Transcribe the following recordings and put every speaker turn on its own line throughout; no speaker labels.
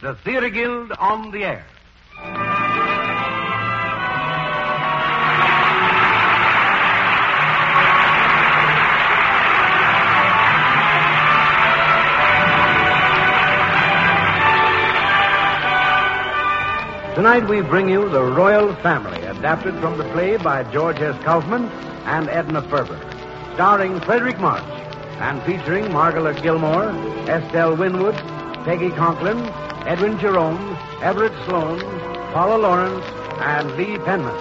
the Theater Guild on the air. Tonight we bring you The Royal Family, adapted from the play by George S. Kaufman and Edna Ferber, starring Frederick March and featuring Margaret Gilmore, Estelle Winwood, Peggy Conklin, Edwin Jerome, Everett Sloane, Paula Lawrence, and Lee Penman.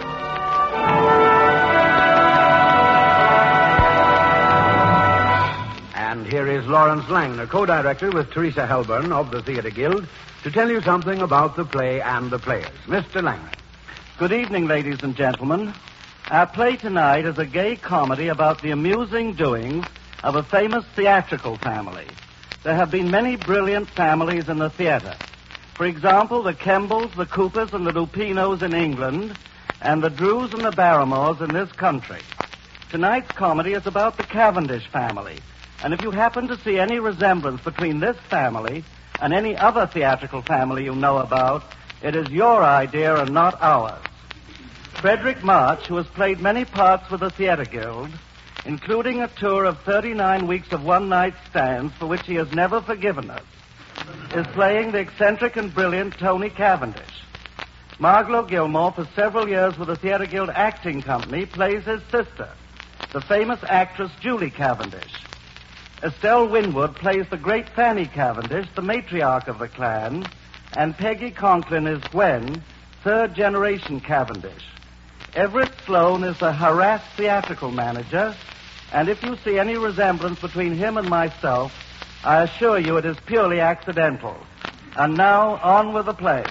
And here is Lawrence Langner, co-director with Teresa Helburn of the Theater Guild, to tell you something about the play and the players. Mr. Langner.
Good evening, ladies and gentlemen. Our play tonight is a gay comedy about the amusing doings of a famous theatrical family. There have been many brilliant families in the theater. For example, the Kembles, the Coopers, and the Lupinos in England, and the Drews and the Barrymores in this country. Tonight's comedy is about the Cavendish family, and if you happen to see any resemblance between this family and any other theatrical family you know about, it is your idea and not ours. Frederick March, who has played many parts with the Theater Guild, including a tour of 39 weeks of one-night stands for which he has never forgiven us, is playing the eccentric and brilliant Tony Cavendish. Margot Gilmore, for several years with the Theater Guild Acting Company, plays his sister, the famous actress Julie Cavendish. Estelle Winwood plays the great Fanny Cavendish, the matriarch of the clan, and Peggy Conklin is Gwen, third-generation Cavendish. Everett Sloane is the harassed theatrical manager, and if you see any resemblance between him and myself, I assure you it is purely accidental. And now, on with the play.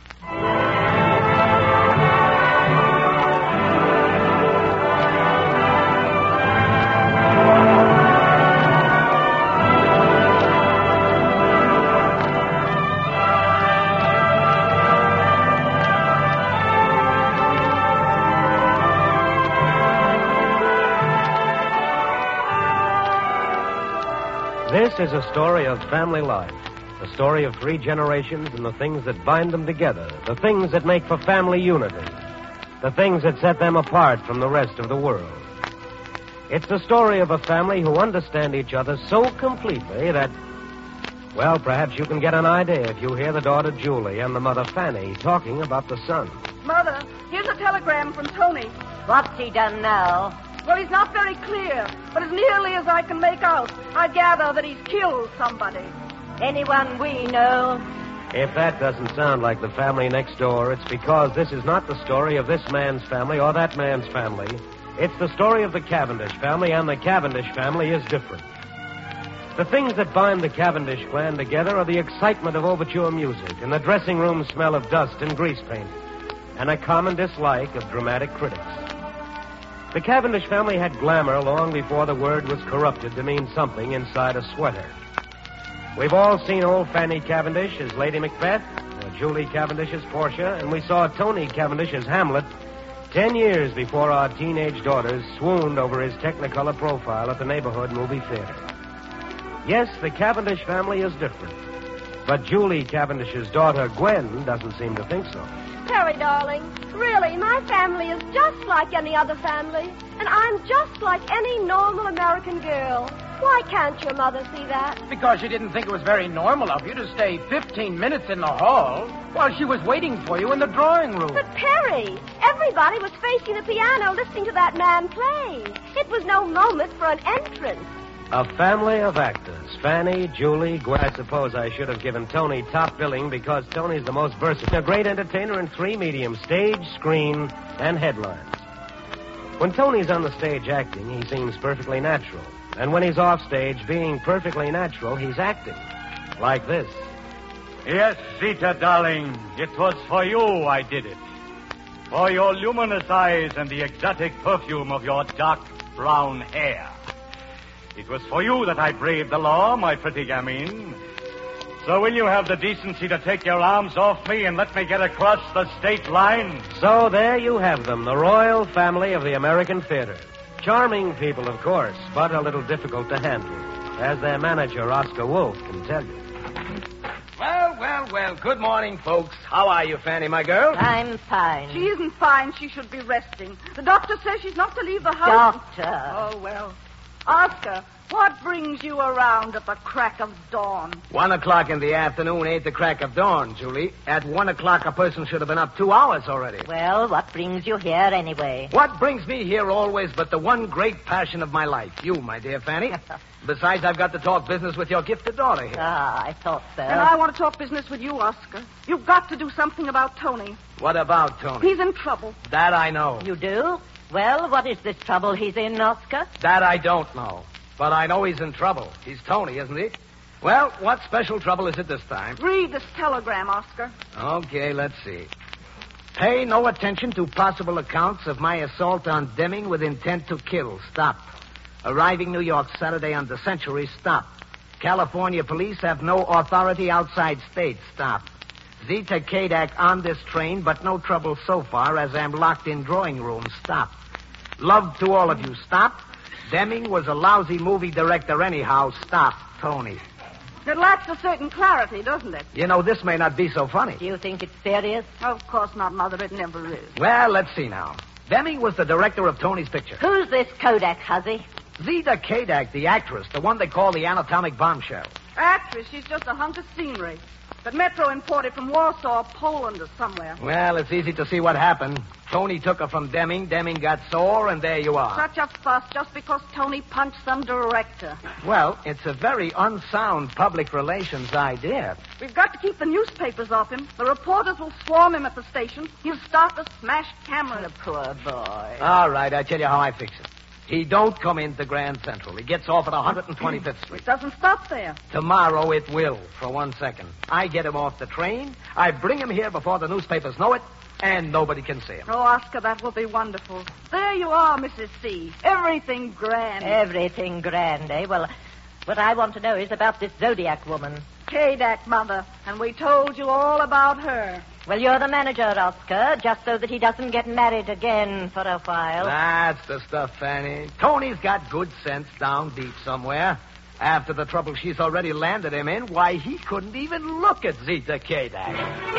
This is a story of family life, a story of 3 generations and the things that bind them together, the things that make for family unity, the things that set them apart from the rest of the world. It's the story of a family who understand each other so completely that, well, perhaps you can get an idea if you hear the daughter Julie and the mother Fanny talking about the son.
Mother, here's a telegram from Tony.
What's he done now?
Well, he's not very clear, but as nearly as I can make out, I gather that he's killed somebody.
Anyone we know?
If that doesn't sound like the family next door, it's because this is not the story of this man's family or that man's family. It's the story of the Cavendish family, and the Cavendish family is different. The things that bind the Cavendish clan together are the excitement of overture music and the dressing room smell of dust and grease paint, and a common dislike of dramatic critics. The Cavendish family had glamour long before the word was corrupted to mean something inside a sweater. We've all seen old Fanny Cavendish as Lady Macbeth, or Julie Cavendish as Portia, and we saw Tony Cavendish as Hamlet 10 years before our teenage daughters swooned over his Technicolor profile at the neighborhood movie theater. Yes, the Cavendish family is different, but Julie Cavendish's daughter, Gwen, doesn't seem to think so.
Terry, darling, really, my family is just like any other family, and I'm just like any normal American girl. Why can't your mother see that?
Because she didn't think it was very normal of you to stay 15 minutes in the hall while she was waiting for you in the drawing room.
But, Perry, everybody was facing the piano listening to that man play. It was no moment for an entrance.
A family of actors. Fanny, Julie, Gwen. I suppose I should have given Tony top billing because Tony's the most versatile. A great entertainer in 3 mediums, stage, screen, and headlines. When Tony's on the stage acting, he seems perfectly natural. And when he's off stage, being perfectly natural, he's acting. Like this.
Yes, Zita, darling, it was for you I did it. For your luminous eyes and the exotic perfume of your dark brown hair. It was for you that I braved the law, my pretty gamine. So will you have the decency to take your arms off me and let me get across the state line?
So there you have them, the royal family of the American theater. Charming people, of course, but a little difficult to handle, as their manager, Oscar Wolf, can tell you.
Well,
Well, good morning, folks. How are you, Fanny, my girl?
I'm fine.
She isn't fine. She should be resting. The doctor says she's not to leave the house.
Doctor.
Oh, well. Oscar, what brings you around at the crack of dawn?
1 o'clock in the afternoon ain't the crack of dawn, Julie. At 1 o'clock, a person should have been up 2 hours already.
Well, what brings you here anyway?
What brings me here always but the one great passion of my life? You, my dear Fanny. Besides, I've got to talk business with your gifted daughter here.
Ah, I thought so.
And I want to talk business with you, Oscar. You've got to do something about Tony.
What about Tony?
He's in trouble.
That I know.
You do? Well, what is this trouble he's in, Oscar?
That I don't know. But I know he's in trouble. He's Tony, isn't he? Well, what special trouble is it this time?
Read this telegram, Oscar.
Okay, let's see. Pay no attention to possible accounts of my assault on Deming with intent to kill. Stop. Arriving New York Saturday on the Century. Stop. California police have no authority outside state. Stop. Zita Kadak on this train, but no trouble so far as I'm locked in drawing room. Stop. Love to all of you. Stop. Deming was a lousy movie director anyhow. Stop. Tony.
It lacks a certain clarity, doesn't it?
You know, this may not be so funny.
Do you think it's serious?
Of course not, Mother. It never is.
Well, let's see now. Deming was the director of Tony's picture.
Who's this Kodak huzzy?
Zita Kadak, the actress, the one they call the anatomic bombshell.
Actress, she's just a hunk of scenery. But Metro imported from Warsaw, Poland, or somewhere.
Well, it's easy to see what happened. Tony took her from Deming. Deming got sore, and there you are.
Such a fuss just because Tony punched some director.
Well, it's a very unsound public relations idea.
We've got to keep the newspapers off him. The reporters will swarm him at the station. He'll start to smash cameras.
The poor boy.
All right, I tell you how I fix it. He don't come into Grand Central. He gets off at 125th Street.
It doesn't stop there.
Tomorrow it will, for 1 second. I get him off the train. I bring him here before the newspapers know it, and nobody can see him.
Oh, Oscar, that will be wonderful. There you are, Mrs. C. Everything grand.
Everything grand, eh? Well, what I want to know is about this Zodiac woman.
Kadak, Mother, and we told you all about her.
Well, you're the manager, Oscar, just so that he doesn't get married again for a while.
That's the stuff, Fanny. Tony's got good sense down deep somewhere. After the trouble she's already landed him in, why, he couldn't even look at Zita Kadak.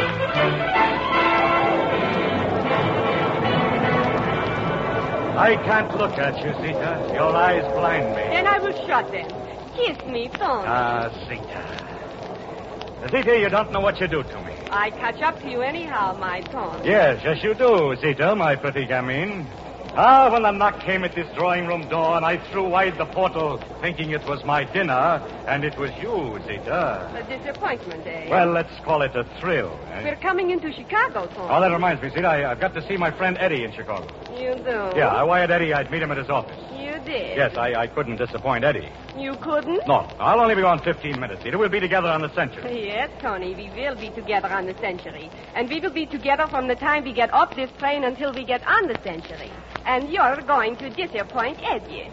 I can't look at you, Zita. Your eyes blind me.
Then I will shut them. Kiss me, Tony.
Zita. Zita, you don't know what you do to me.
I catch up to you anyhow, my Tony.
Yes, you do, Zita, my pretty gamine. When the knock came at this drawing room door and I threw wide the portal thinking it was my dinner, and it was you, Zita.
A disappointment, eh?
Well, let's call it a thrill.
We're coming into Chicago, Tony.
Oh, that reminds me, Zita, I've got to see my friend Eddie in Chicago.
You do?
Yeah, I wired Eddie I'd meet him at his office.
You did?
Yes, I couldn't disappoint Eddie.
You couldn't?
No, I'll only be gone 15 minutes, Zita. We'll be together on the Century.
Yes, Tony, we will be together on the Century. And we will be together from the time we get off this train until we get on the Century. And you're going to disappoint Eddie.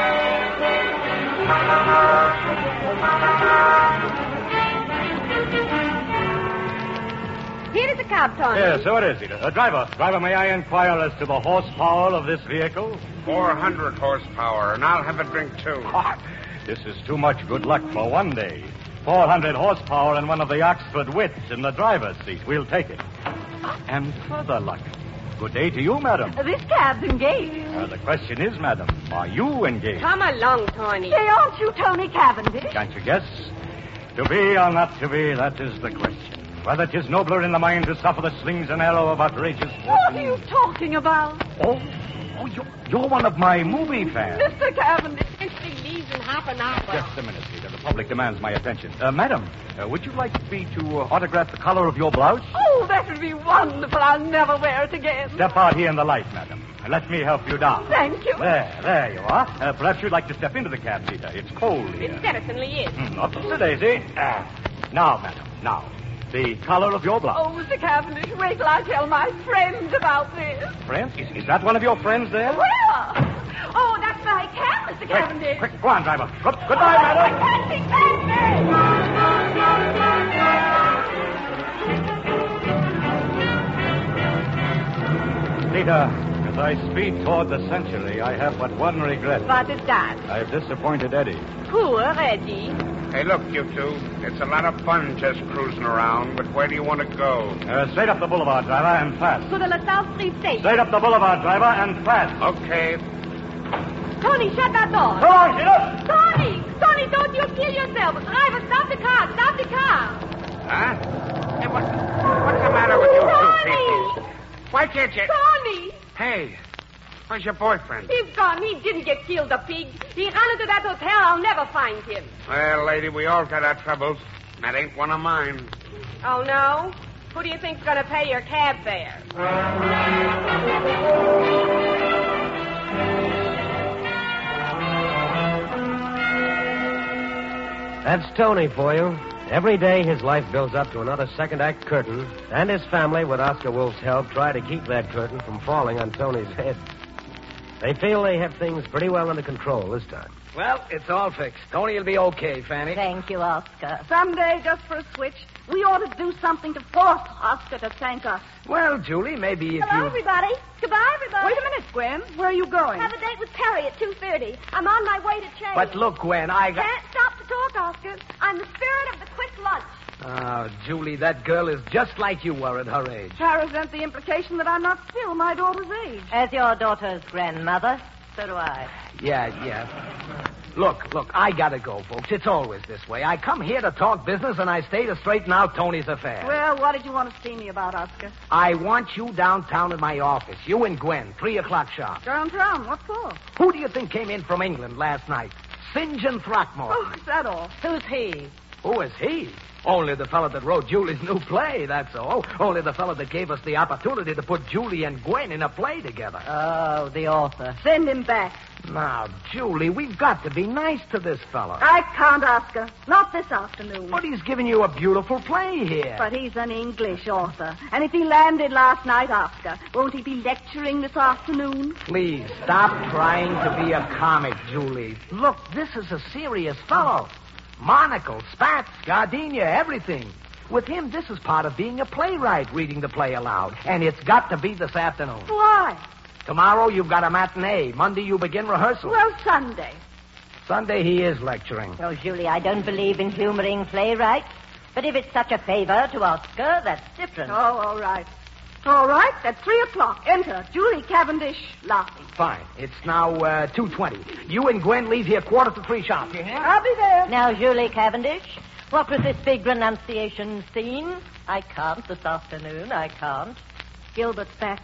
Here is a cab, Tony.
Yes, so it is, Zita. Driver, may I inquire as to the horsepower of this vehicle?
400 horsepower, and I'll have a drink, too.
This is too much good luck for one day. 400 horsepower and one of the Oxford wits in the driver's seat. We'll take it. And further luck. Good day to you, madam.
This cab's engaged.
The question is, madam, are you engaged?
Come along, Tony.
Say, aren't you Tony Cavendish?
Can't you guess? To be or not to be, that is the question. Whether 'tis nobler in the mind to suffer the slings and arrow of outrageous fortune.
What are you talking about?
Oh, you're one of my movie fans.
Mr. Cavendish.
He leaves in half an hour.
Just a minute, Peter. The public demands my attention. Madam, would you like me to autograph the color of your blouse?
Oh, that would be wonderful. I'll never wear it again.
Step out here in the light, madam. Let me help you down.
Thank you.
There you are. Perhaps you'd like to step into the cab, Peter. It's cold here.
It certainly is.
Up to Daisy. Now, madam, now. The color of your blouse.
Oh, Mr. Cavendish, wait till I tell my friends about this.
Friends? Is that one of your friends there?
Where? Oh, that's my cab, Mr. Cavendish.
Quick, go on, driver. Goodbye, madam. Peter, as I speed toward the Century, I have but one regret.
What is that?
I've disappointed Eddie.
Poor Eddie.
Hey, look, you two. It's a lot of fun just cruising around, but where do you want to go?
Straight up the boulevard, driver, and fast.
To the LaSalle Street station.
Straight up the boulevard, driver, and fast.
Okay.
Tony, shut that door.
Come on, Sheila.
Tony, don't you kill yourself. Driver, stop the car.
Huh? Hey, what's the matter with you two people? Why can't you...
Tony!
Hey, where's your boyfriend?
He's gone. He didn't get killed, the pig. He ran into that hotel. I'll never find him.
Well, lady, we all got our troubles. That ain't one of mine.
Oh, no? Who do you think's going to pay your cab fare?
That's Tony for you. Every day his life builds up to another second-act curtain, and his family, with Oscar Wolf's help, try to keep that curtain from falling on Tony's head. They feel they have things pretty well under control this time.
Well, it's all fixed. Tony will be okay, Fanny.
Thank you, Oscar.
Someday, just for a switch, we ought to do something to force Oscar to thank us.
Well, Julie, maybe if
Hello, everybody. Goodbye, everybody.
Wait a minute, Gwen. Where are you going?
Have a date with Perry at 2:30. I'm on my way to change.
But look, Gwen, I got...
Can't stop to talk, Oscar. I'm the spirit of the quick lunch.
Oh, Julie, that girl is just like you were at her age.
I resent the implication that I'm not still my daughter's age.
As your daughter's grandmother, so do I.
Yeah. Look, I gotta go, folks. It's always this way. I come here to talk business, and I stay to straighten out Tony's affair.
Well, what did you want to see me about, Oscar?
I want you downtown at my office. You and Gwen, 3 o'clock sharp.
Downtown? What for?
Who do you think came in from England last night? St. John Throckmorton.
Oh, is that all?
Who's he?
Who is he? Only the fellow that wrote Julie's new play, that's all. Only the fellow that gave us the opportunity to put Julie and Gwen in a play together.
Oh, the author.
Send him back.
Now, Julie, we've got to be nice to this fellow.
I can't, Oscar. Not this afternoon.
But he's giving you a beautiful play here.
But he's an English author. And if he landed last night, Oscar, won't he be lecturing this afternoon?
Please, stop trying to be a comic, Julie. Look, this is a serious fellow. Monocle, spats, gardenia, everything. With him, this is part of being a playwright, reading the play aloud. And it's got to be this afternoon.
Why?
Tomorrow, you've got a matinee. Monday, you begin rehearsal.
Well, Sunday.
Sunday, he is lecturing.
Oh, Julie, I don't believe in humoring playwrights. But if it's such a favor to Oscar, that's different.
Oh, all right. All right, at 3 o'clock. Enter Julie Cavendish, laughing.
Fine. It's now 2:20. You and Gwen leave here 2:45 sharp. You hear?
I'll be there.
Now, Julie Cavendish, what was this big renunciation scene? I can't this afternoon. I can't. Gilbert's back.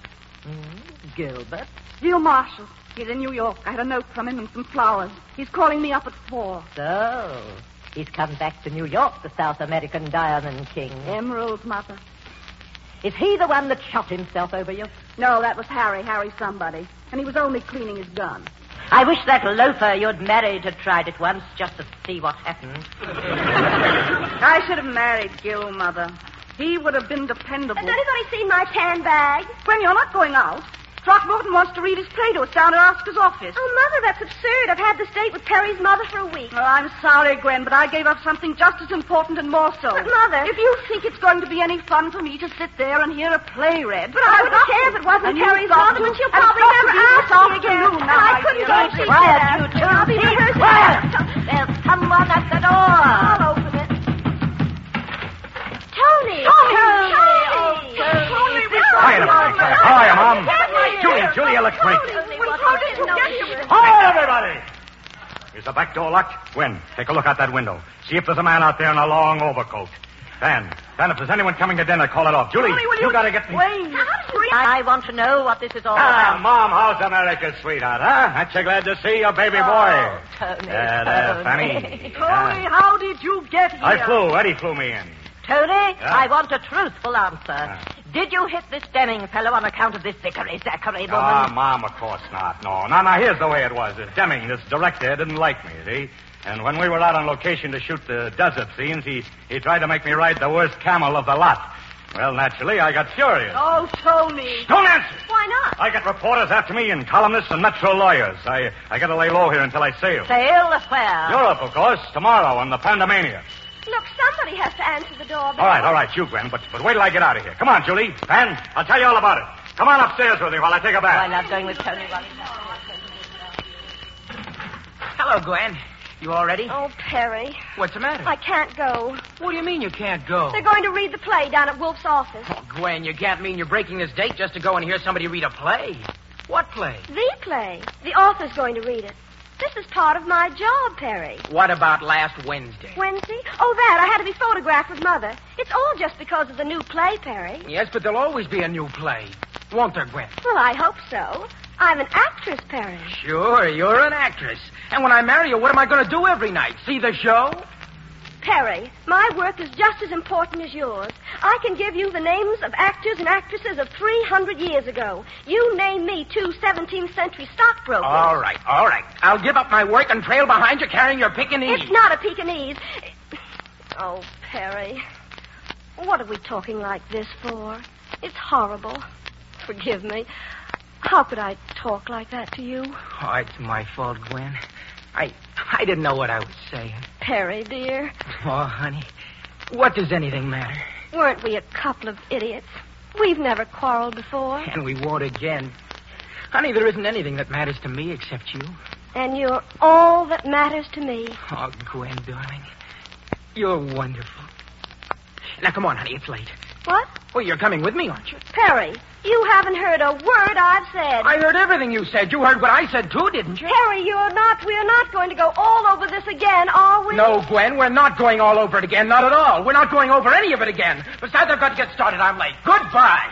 Gilbert?
Gil Marshall. He's in New York. I had a note from him and some flowers. He's calling me up at 4.
So, he's come back to New York, the South American Diamond King.
Emerald's mother.
Is he the one that shot himself over you?
No, that was Harry somebody. And he was only cleaning his gun.
I wish that loafer you'd married had tried it once just to see what happened.
I should have married Gil, Mother. He would have been dependable.
Has anybody seen my tan bag?
Gwen, you're not going out. Throckmorton wants to read his play to us down at Oscar's office.
Oh, Mother, that's absurd. I've had this date with Perry's mother for a week.
Oh, I'm sorry, Gwen, but I gave up something just as important and more so.
But, Mother...
If you think it's going to be any fun for me to sit there and hear a play read...
But I wouldn't care if it wasn't Perry's mother, but she'll probably never ask me again. I couldn't go see
Quiet, you two.
I'll be rehearsing.
Quiet! There's someone at the door.
I'll open it. Tony!
Tony,
Quiet, everybody. How are you, Mom? Julie, you look great. Hi, everybody! Is the back door locked? Gwen, take a look out that window. See if there's a man out there in a long overcoat. Dan, if there's anyone coming to dinner, call it off. Julie, you gotta get me...
I want to know what this is all about.
Mom, how's America, sweetheart, huh? Aren't you glad to see your baby boy?
Tony,
Fanny.
Tony, how did you get here?
Eddie flew me in.
Tony, I want a truthful answer. Did you hit this Deming fellow on account of this Zachary woman?
Mom, of course not. No. Now, here's the way it was. This Deming, this director, didn't like me, see? And when we were out on location to shoot the desert scenes, he tried to make me ride the worst camel of the lot. Well, naturally, I got furious.
Oh, Tony.
Don't answer!
Why not?
I got reporters after me and columnists and metro lawyers. I got to lay low here until I sail.
Sail where?
Europe, of course, tomorrow on the Pandemania.
Look, somebody has to answer the doorbell.
All right, you, Gwen, but wait till I get out of here. Come on, Julie. Van, I'll tell you all about it. Come on upstairs with me while I take a bath.
I love going with Tony.
Hello, Gwen. You all ready?
Oh, Perry.
What's the matter?
I can't go.
What do you mean you can't go?
They're going to read the play down at Wolf's office.
Oh, Gwen, you can't mean you're breaking this date just to go and hear somebody read a play. What play?
The play. The author's going to read it. This is part of my job, Perry.
What about last Wednesday?
Wednesday? Oh, that. I had to be photographed with Mother. It's all just because of the new play, Perry.
Yes, but there'll always be a new play. Won't there, Gwen?
Well, I hope so. I'm an actress, Perry.
Sure, you're an actress. And when I marry you, what am I going to do every night? See the show?
Perry, my work is just as important as yours. I can give you the names of actors and actresses of 300 years ago. You name me 2 17th century stockbrokers.
All right. I'll give up my work and trail behind you carrying your Pekingese.
It's not a Pekingese. Oh, Perry, what are we talking like this for? It's horrible. Forgive me. How could I talk like that to you?
Oh, it's my fault, Gwen. I didn't know what I was saying.
Perry, dear.
Oh, honey, what does anything matter?
Weren't we a couple of idiots? We've never quarreled before.
And we won't again. Honey, there isn't anything that matters to me except you.
And you're all that matters to me.
Oh, Gwen, darling, you're wonderful. Now, come on, honey, it's late.
What?
Well, you're coming with me, aren't you?
Perry, you haven't heard a word I've said.
I heard everything you said. You heard what I said, too, didn't you?
Perry, we're not going to go all over this again, are we?
No, Gwen, we're not going all over it again. Not at all. We're not going over any of it again. Besides, I've got to get started. I'm late. Goodbye.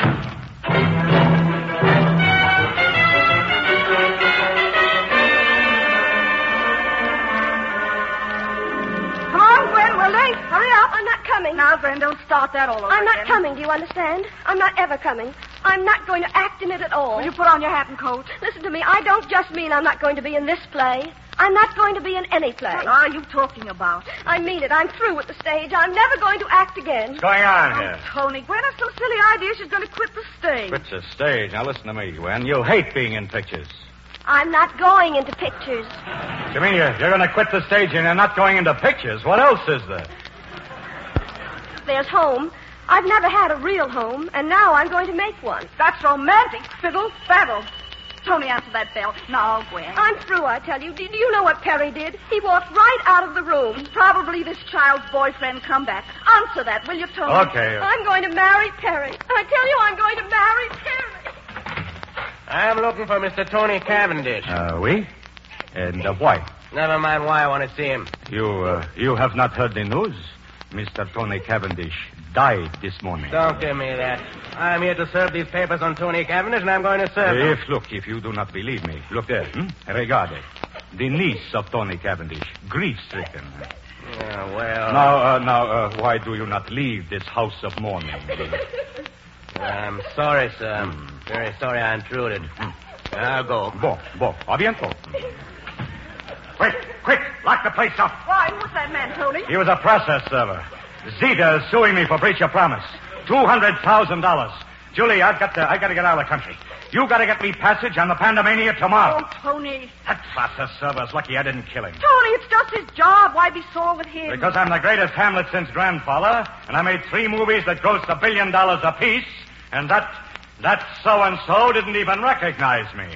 Come on, Gwen, we're late. Hurry up.
I'm not coming.
Now, Gwen, don't start that all over
I'm not
again.
coming, do you understand? I'm not ever coming. I'm not going to act in it at all.
Will you put on your hat and coat?
Listen to me. I don't just mean I'm not going to be in this play. I'm not going to be in any play.
What are you talking about?
I mean it. I'm through with the stage. I'm never going to act again.
What's going on here?
Tony, Gwen has some silly idea she's going to quit the stage.
Quit the stage. Now listen to me, Gwen. You hate being in pictures.
I'm not going into pictures.
You mean you're going to quit the stage and you're not going into pictures? What else is there?
There's home. I've never had a real home, and now I'm going to make one.
That's romantic. Fiddle, faddle. Tony, answer that bell. Now, Gwen.
I'm through, I tell you. Do you know what Perry did? He walked right out of the room.
Probably this child's boyfriend come back. Answer that, will you, Tony?
Okay.
I'm going to marry Perry. I tell you, I'm going to marry Perry.
I'm looking for Mr. Tony Cavendish.
Oui? And why?
Never mind why I want to see him.
You have not heard the news? Mr. Tony Cavendish died this morning.
Don't give me that. I'm here to serve these papers on Tony Cavendish, and I'm going to serve them.
If you do not believe me, look there. Regardez. The niece of Tony Cavendish, grief-stricken.
Yeah, well...
Now, why do you not leave this house of mourning?
I'm sorry, sir. Very sorry I intruded. I'll go.
Bon. A bientôt. Quick, lock the place up.
Why, who's that man, Tony?
He was a process server. Zeta is suing me for breach of promise. $200,000. Julie, I've got to get out of the country. You got to get me passage on the Pandemania tomorrow.
Oh, Tony.
That process server's lucky I didn't kill him.
Tony, it's just his job. Why be sore with him?
Because I'm the greatest Hamlet since Grandfather, and I made 3 movies that grossed $1 billion apiece, and that so-and-so didn't even recognize me.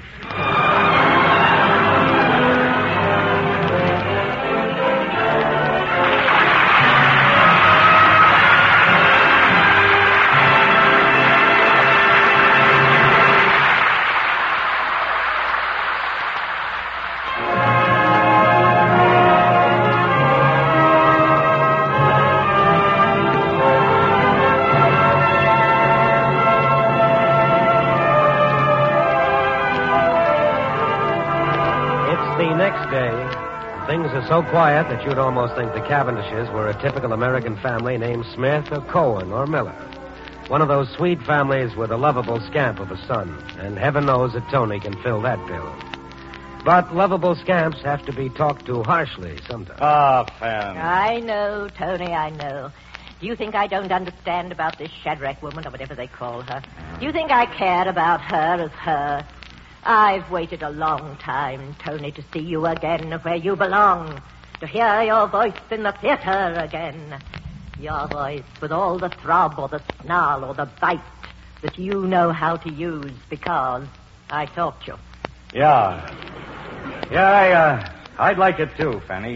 Things are so quiet that you'd almost think the Cavendishes were a typical American family named Smith or Cohen or Miller. One of those sweet families with a lovable scamp of a son, and heaven knows that Tony can fill that bill. But lovable scamps have to be talked to harshly sometimes.
Pam.
I know, Tony, I know. Do you think I don't understand about this Shadrach woman, or whatever they call her? Do you think I care about her as her? I've waited a long time, Tony, to see you again where you belong, to hear your voice in the theater again. Your voice with all the throb or the snarl or the bite that you know how to use because I taught you.
Yeah, I'd like it too, Fanny.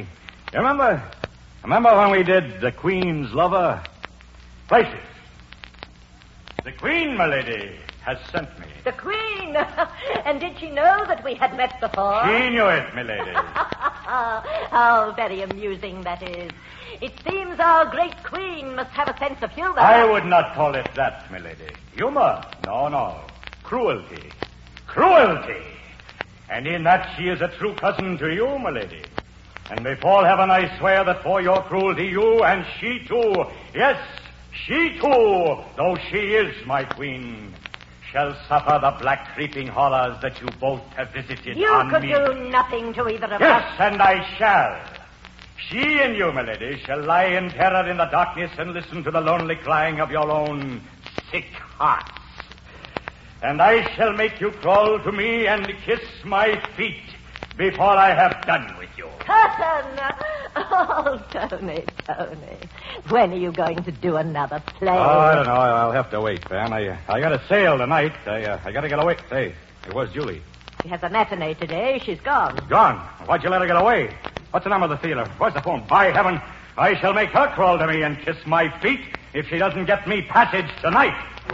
You remember? Remember when we did The Queen's Lover? Places. The Queen, my lady, has sent me.
The Queen! And did she know that we had met before?
She knew it, my lady.
How very amusing that is. It seems our great Queen must have a sense of humor.
I would not call it that, my lady. Humor? No. Cruelty. Cruelty! And in that she is a true cousin to you, my lady. And before heaven I swear that for your cruelty you and she too, yes, she too, though she is my queen, shall suffer the black creeping horrors that you both have visited on me.
You could do nothing to either of us.
Yes, and I shall. She and you, my lady, shall lie in terror in the darkness and listen to the lonely crying of your own sick hearts. And I shall make you crawl to me and kiss my feet before I have done with you.
Cousin! Oh, Tony. When are you going to do another play?
Oh, I don't know. I'll have to wait, Pam. I got to sail tonight. I got to get away. Hey, where's Julie?
She has a matinee today. She's gone.
Gone? Why'd you let her get away? What's the number of the theater? Where's the phone? By heaven, I shall make her crawl to me and kiss my feet if she doesn't get me passage tonight.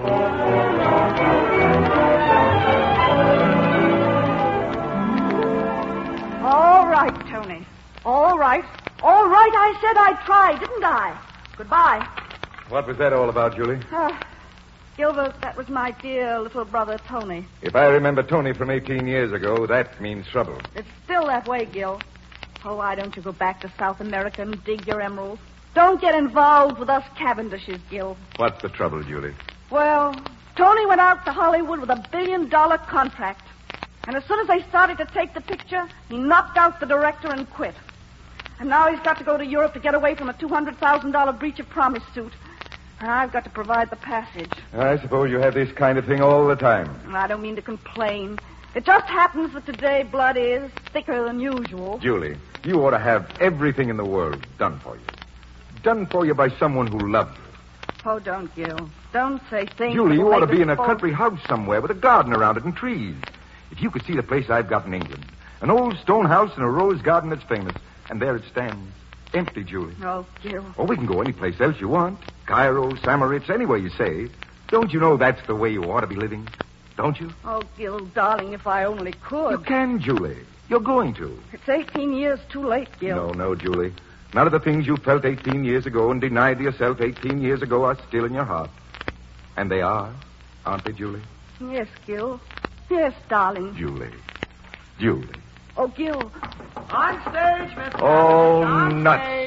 All right, Tony. All right. All right, I said I'd try, didn't I? Goodbye.
What was that all about, Julie?
Gilbert, that was my dear little brother, Tony.
If I remember Tony from 18 years ago, that means trouble.
It's still that way, Gil. Oh, why don't you go back to South America and dig your emeralds? Don't get involved with us Cavendishes, Gil.
What's the trouble, Julie?
Well, Tony went out to Hollywood with $1 billion contract. And as soon as they started to take the picture, he knocked out the director and quit. And now he's got to go to Europe to get away from a $200,000 breach of promise suit. And I've got to provide the passage.
I suppose you have this kind of thing all the time.
I don't mean to complain. It just happens that today blood is thicker than usual.
Julie, you ought to have everything in the world done for you. Done for you by someone who loves you.
Oh, don't, Gil. Don't say things.
Julie, you ought to be in a
folk...
country house somewhere with a garden around it and trees. If you could see the place I've got in England. An old stone house and a rose garden that's famous. And there it stands. Empty, Julie.
Oh, Gil.
Oh, we can go any place else you want. Cairo, Samaritz, anywhere you say. Don't you know that's the way you ought to be living? Don't you?
Oh, Gil, darling, if I only could.
You can, Julie. You're going to.
It's 18 years too late, Gil.
No, Julie. None of the things you felt 18 years ago and denied to yourself 18 years ago are still in your heart. And they are, aren't they, Julie?
Yes, Gil. Yes, darling.
Julie.
Oh, Gil.
On stage, Miss
Oh,
on
nuts.
stage.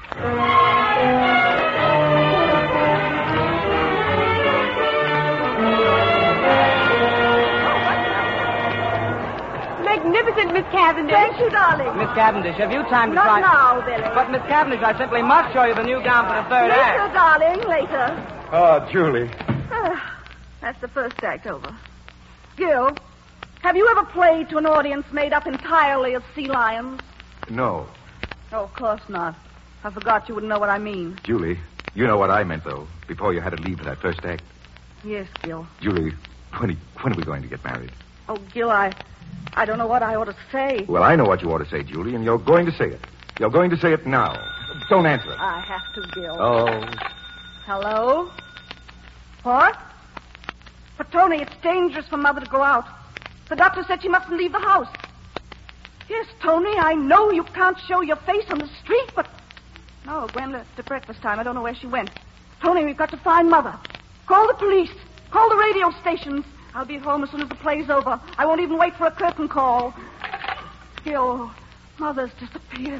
Magnificent, Miss Cavendish. Thank you, darling.
Miss Cavendish, have you time to
Not
try...
now, Billy.
But, Miss Cavendish, I simply must show you the new gown for the third act.
Later, darling, later.
Oh, Julie.
That's the first act over. Gil, have you ever played to an audience made up entirely of sea lions?
No.
Oh, of course not. I forgot you wouldn't know what I mean.
Julie, you know what I meant, though, before you had to leave for that first act.
Yes, Gil.
Julie, when are we going to get married?
Oh, Gil, I don't know what I ought to say.
Well, I know what you ought to say, Julie, and you're going to say it. You're going to say it now. Don't answer it.
I have to, Gil.
Oh.
Hello? What? But, Tony, it's dangerous for Mother to go out. The doctor said she mustn't leave the house. Yes, Tony, I know you can't show your face on the street, but... No, Gwen left at breakfast time. I don't know where she went. Tony, we've got to find Mother. Call the police. Call the radio stations. I'll be home as soon as the play's over. I won't even wait for a curtain call. Gil, Mother's disappeared.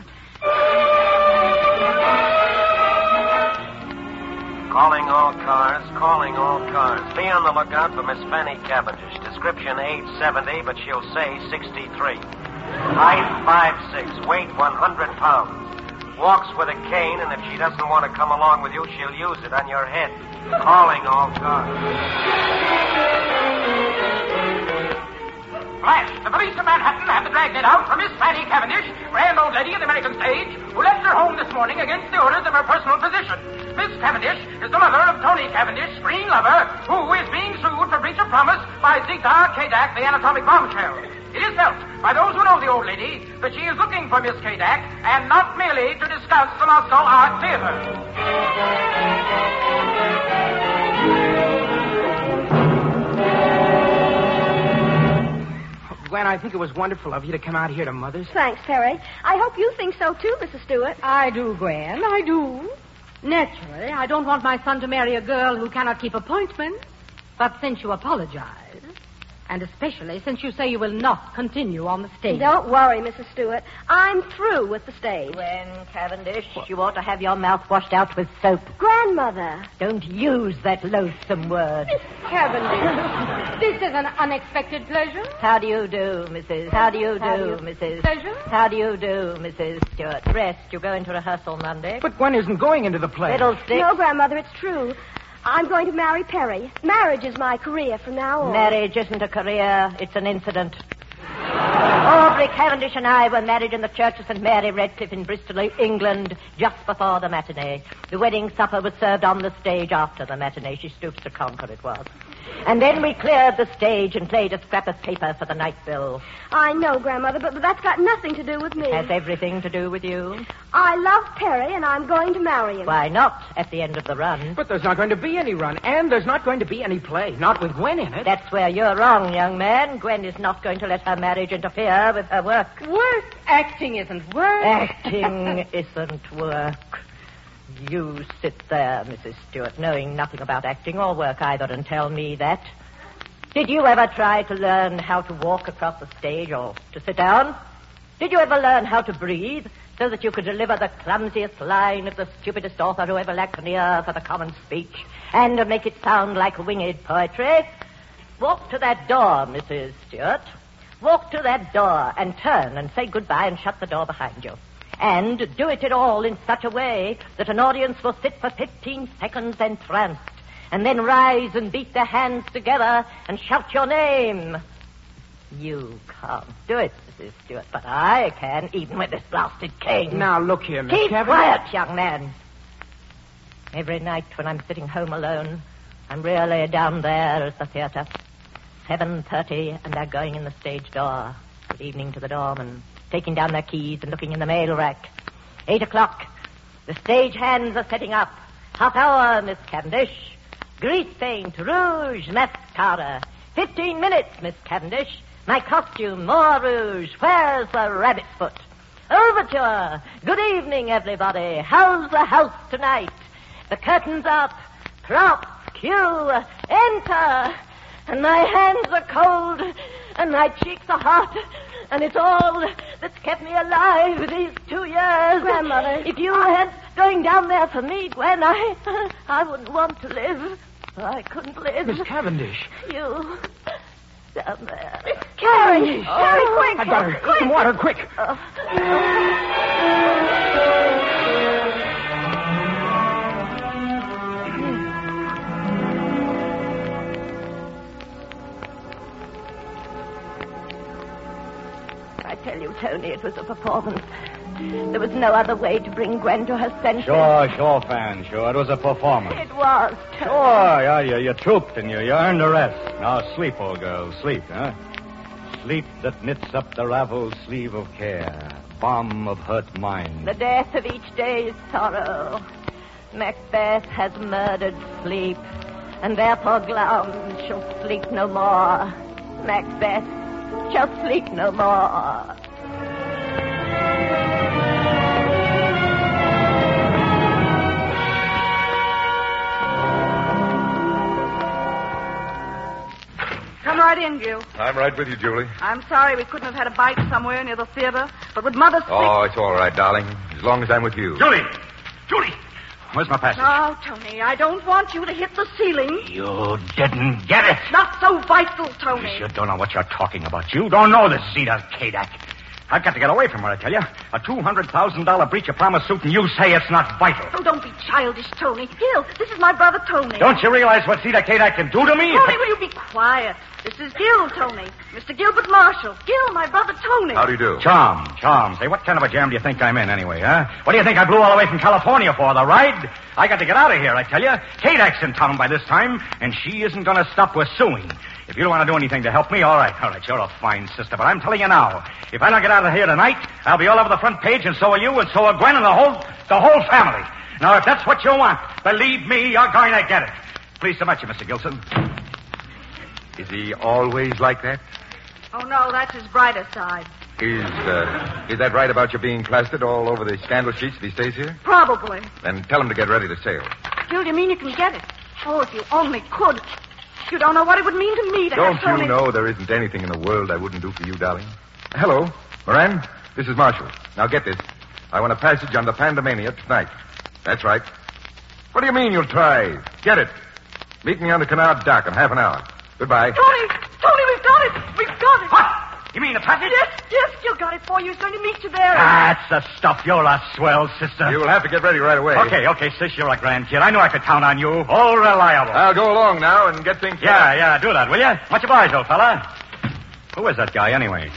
Calling all cars. Be on the lookout for Miss Fanny Cavendish. Description age 70, but she'll say 63. Height 5'6", weight 100 pounds. Walks with a cane, and if she doesn't want to come along with you, she'll use it on your head. Calling all cars.
Flash, the police of Manhattan have the dragnet out for Miss Fanny Cavendish, grand old lady of the American stage, who left her home this morning against the orders of her personal physician. Miss Cavendish is the mother of Tony Cavendish, screen lover, who is being sued for breach of promise by Zita Kadak, the anatomic bombshell. It is felt by those who know the the old lady that she is looking for Miss Kadak and not merely to discuss the Moscow Art Theater.
Gwen, I think it was wonderful of you to come out here to Mother's.
Thanks, Perry. I hope you think so, too, Mrs. Stewart.
I do, Gwen. I do. Naturally, I don't want my son to marry a girl who cannot keep appointments. But since you apologize, and especially since you say you will not continue on the stage.
Don't worry, Mrs. Stewart. I'm through with the stage.
Gwen Cavendish, you ought to have your mouth washed out with soap.
Grandmother.
Don't use that loathsome word.
Cavendish, this is an unexpected pleasure.
How do you do, Mrs.? How do you do, Mrs.?
Pleasure?
How do you do, Mrs. Stewart? Rest. You go into rehearsal Monday.
But Gwen isn't going into the play.
Fiddlesticks.
No, Grandmother, it's true. I'm going to marry Perry. Marriage is my career from now on.
Marriage isn't a career, it's an incident. Aubrey Cavendish and I were married in the church of St. Mary Redcliffe in Bristol, England, just before the matinee. The wedding supper was served on the stage after the matinee. She stoops to conquer, it was. And then we cleared the stage and played a scrap of paper for the night bill.
I know, Grandmother, but that's got nothing to do with me.
Has everything to do with you?
I love Perry, and I'm going to marry him.
Why not at the end of the run?
But there's not going to be any run, and there's not going to be any play. Not with Gwen in it.
That's where you're wrong, young man. Gwen is not going to let her marriage interfere with her work.
Work? Acting isn't work.
Acting isn't work. You sit there, Mrs. Stewart, knowing nothing about acting or work either, and tell me that. Did you ever try to learn how to walk across the stage or to sit down? Did you ever learn how to breathe so that you could deliver the clumsiest line of the stupidest author who ever lacked an ear for the common speech and to make it sound like winged poetry? Walk to that door, Mrs. Stewart. Walk to that door and turn and say goodbye and shut the door behind you. And do it all in such a way that an audience will sit for 15 seconds entranced and then rise and beat their hands together and shout your name. You can't do it, Mrs. Stewart, but I can, even with this blasted cane.
Now, look here, Miss
Keep
Cavendish.
quiet, young man. Every night when I'm sitting home alone, I'm really down there at the theater. 7:30, and they're going in the stage door. Good evening to the doorman, taking down their keys and looking in the mail rack. 8 o'clock. The stage hands are setting up. Half hour, Miss Cavendish. Grease paint, rouge, mascara. 15 minutes, Miss Cavendish. My costume, more rouge. Where's the rabbit's foot? Overture. Good evening, everybody. How's the house tonight? The curtain's up. Props, cue, enter. And my hands are cold, and my cheeks are hot, and it's all that's kept me alive these 2 years.
Grandmother.
If you weren't going down there for me, Gwen, I wouldn't want to live. I couldn't live.
Miss Cavendish.
You down there.
Carrie! Carrie, quick!
I've got her.
Quick!
Some water, quick.
I tell you, Tony, it was a performance. There was no other way to bring Gwen to her senses.
Sure, Fan, sure. It was a performance.
It was, Tony.
Sure, yeah, you trooped and you earned a rest. Now sleep, old girl, sleep, huh? Sleep that knits up the raveled sleeve of care, balm of hurt mind.
The death of each day is sorrow. Macbeth has murdered sleep, and therefore Glaucon shall sleep no more. Macbeth shall sleep no more.
Come right in, Gil.
I'm right with you, Julie.
I'm sorry we couldn't have had a bite somewhere near the theater, but with Mother sick...
Oh, it's all right, darling. As long as I'm with you.
Julie! Where's my passage?
No, Tony, I don't want you to hit the ceiling.
You didn't get it.
Not so vital, Tony.
You don't know what you're talking about. You don't know this Zeta Kadak. I've got to get away from her, I tell you. A $200,000 breach of promise suit, and you say it's not vital.
Oh, don't be childish, Tony. Gil, this is my brother, Tony.
Don't you realize what Zeta Kadak can do to me?
Tony, will you be quiet? This is Gil, Tony. Mr. Gilbert Marshall. Gil, my brother, Tony.
How do you do?
Charm. Say, what kind of a jam do you think I'm in, anyway, huh? What do you think I blew all the way from California for, the ride? I got to get out of here, I tell you. Kadak's in town by this time, and she isn't going to stop pursuing. If you don't want to do anything to help me, all right. You're a fine sister, but I'm telling you now, if I don't get out of here tonight, I'll be all over the front page, and so are you, and so are Gwen, and the whole family. Now, if that's what you want, believe me, you're going to get it. Pleased to meet you, Mr. Gilson.
Is he always like that?
Oh, no, that's his brighter side.
Is that right about you being plastered all over the scandal sheets if he stays here?
Probably.
Then tell him to get ready to sail.
Gil, you mean you can get it? Oh, if you only could. You don't know what it would mean to me to
Don't
have Tony...
you know there isn't anything in the world I wouldn't do for you, darling? Hello, Moran. This is Marshall. Now get this. I want a passage on the Pandemania tonight. That's right. What do you mean you'll try? Get it. Meet me on the canal dock in half an hour. Goodbye.
Tony, we've got it. We've got it.
What? You mean the passage?
Yes, Gil got it for you. He's going to meet you there.
That's the stuff. You're a swell, sister.
You'll have to get ready right away.
Okay, sis, you're a grand kid. I knew I could count on you. All reliable.
I'll go along now and get things...
Yeah, do that, will you? Much obliged, old fella. Who is that guy, anyway?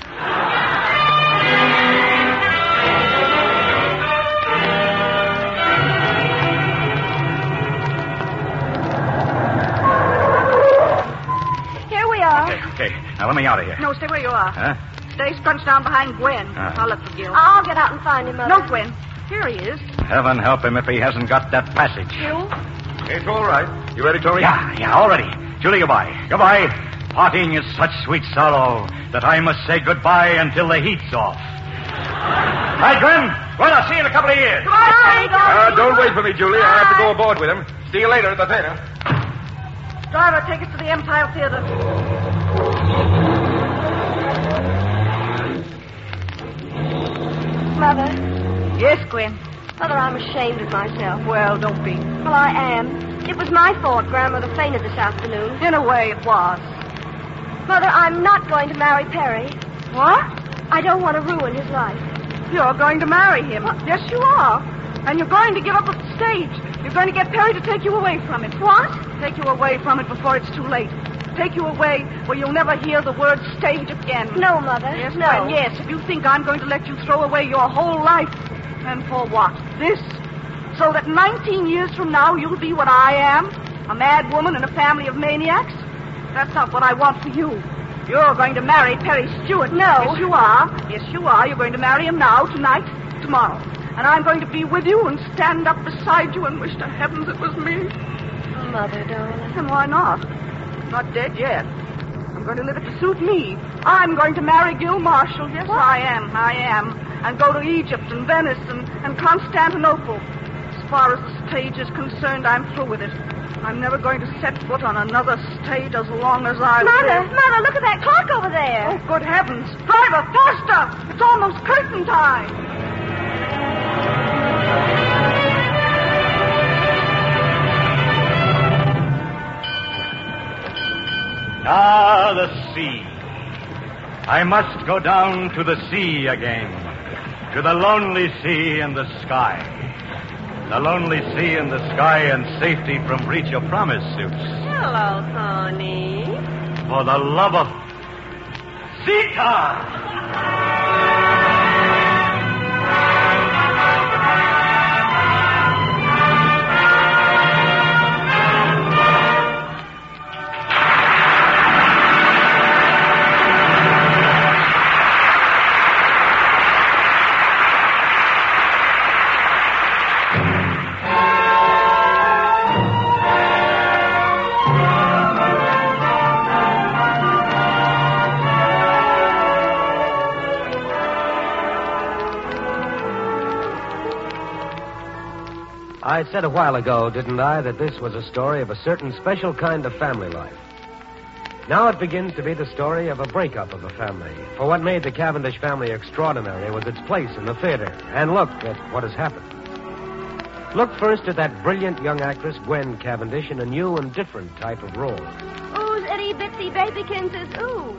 Here we are.
Okay. Now, let me out of here.
No, stay where you are.
Huh?
Stay scrunched down behind Gwen. I'll look for Gil.
I'll get out and find him, Mother.
No, Gwen. Here he is.
Heaven help him if he hasn't got that passage.
Gil?
It's all right. You ready, Tony?
Yeah, all ready. Julie, goodbye. Goodbye. Parting is such sweet sorrow that I must say goodbye until the heat's off. Hi, Gwen. Well, I'll see you in a couple of years.
Goodbye.
Don't wait for me, Julie. I'll have to go aboard with him. See you later at the theater.
Driver, take us to the Empire Theater.
Mother.
Yes, Gwen.
Mother, I'm ashamed of myself.
Well, don't be.
Well, I am. It was my fault Grandmother fainted this afternoon.
In a way, it was.
Mother, I'm not going to marry Perry.
What?
I don't want to ruin his life.
You're going to marry him. Yes, you are. And you're going to give up the stage. You're going to get Perry to take you away from it.
What?
Take you away from it before it's too late. Take you away where you'll never hear the word stage again.
No, Mother.
Yes,
no.
Gwen, yes. If you think I'm going to let you throw away your whole life, and for what? This? So that 19 years from now you'll be what I am? A mad woman in a family of maniacs? That's not what I want for you. You're going to marry Perry Stewart.
No.
Yes, you are. Yes, you are. You're going to marry him now, tonight, tomorrow. And I'm going to be with you and stand up beside you and wish to heavens it was me.
Mother, darling.
And why not? I'm not dead yet. I'm going to live it to suit me. I'm going to marry Gil Marshall. Yes, what? I am. And go to Egypt and Venice and Constantinople. As far as the stage is concerned, I'm through with it. I'm never going to set foot on another stage as long as I live.
Mother, look at that clock over there.
Oh, good heavens. Driver, faster! It's almost curtain time.
Ah, the sea. I must go down to the sea again. To the lonely sea and the sky. The lonely sea and the sky and safety from breach of promise suits.
Hello, Tony.
For the love of... Sita!
I said a while ago, didn't I, that this was a story of a certain special kind of family life. Now it begins to be the story of a breakup of a family. For what made the Cavendish family extraordinary was its place in the theater. And look at what has happened. Look first at that brilliant young actress, Gwen Cavendish, in a new and different type of role.
Ooh's itty bitsy babykins is ooh.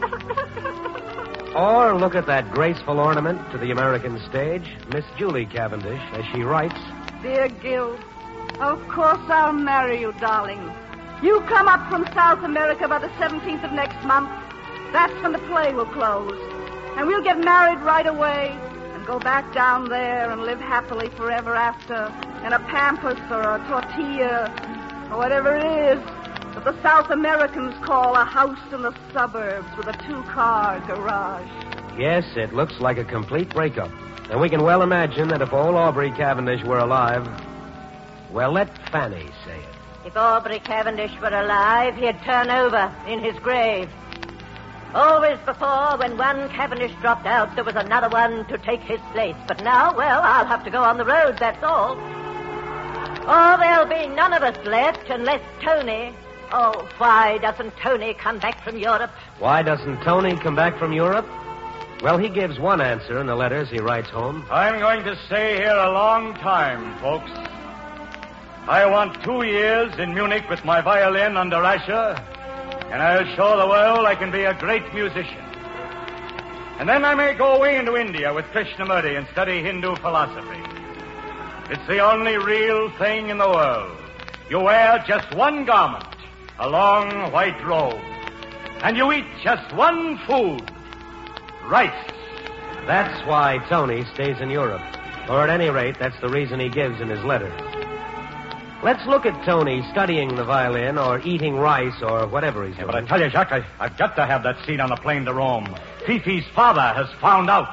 Or look at that graceful ornament to the American stage, Miss Julie Cavendish, as she writes...
Dear Gil, of course I'll marry you, darling. You come up from South America by the 17th of next month. That's when the play will close. And we'll get married right away and go back down there and live happily forever after in a pampas or a tortilla or whatever it is. What the South Americans call a house in the suburbs with a 2-car garage.
Yes, it looks like a complete breakup. And we can well imagine that if old Aubrey Cavendish were alive, well, let Fanny say it.
If Aubrey Cavendish were alive, he'd turn over in his grave. Always before, when one Cavendish dropped out, there was another one to take his place. But now, well, I'll have to go on the road, that's all. Oh, there'll be none of us left unless Tony... Oh, why doesn't Tony come back from Europe?
Why doesn't Tony come back from Europe? Well, he gives one answer in the letters he writes home.
I'm going to stay here a long time, folks. I want 2 years in Munich with my violin under Asher, and I'll show the world I can be a great musician. And then I may go away into India with Krishnamurti and study Hindu philosophy. It's the only real thing in the world. You wear just one garment, a long white robe, and you eat just one food, rice.
That's why Tony stays in Europe. Or at any rate, that's the reason he gives in his letter. Let's look at Tony studying the violin or eating rice or whatever he's doing.
But I tell you, Jacques, I've got to have that seat on the plane to Rome. Fifi's father has found out.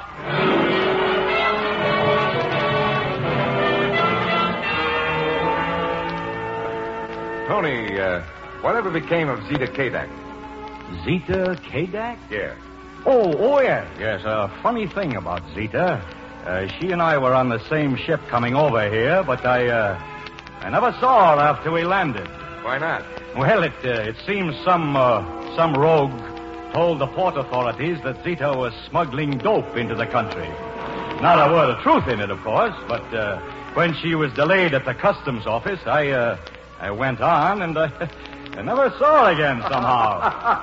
Tony, whatever became of Zita Kadak?
Zita Kadak?
Yeah.
Oh, yeah. Yes, a funny thing about Zita. She and I were on the same ship coming over here, but I never saw her after we landed.
Why not?
Well, it seems some rogue told the port authorities that Zita was smuggling dope into the country. Not a word of truth in it, of course, but when she was delayed at the customs office, I went on and I never saw her again somehow.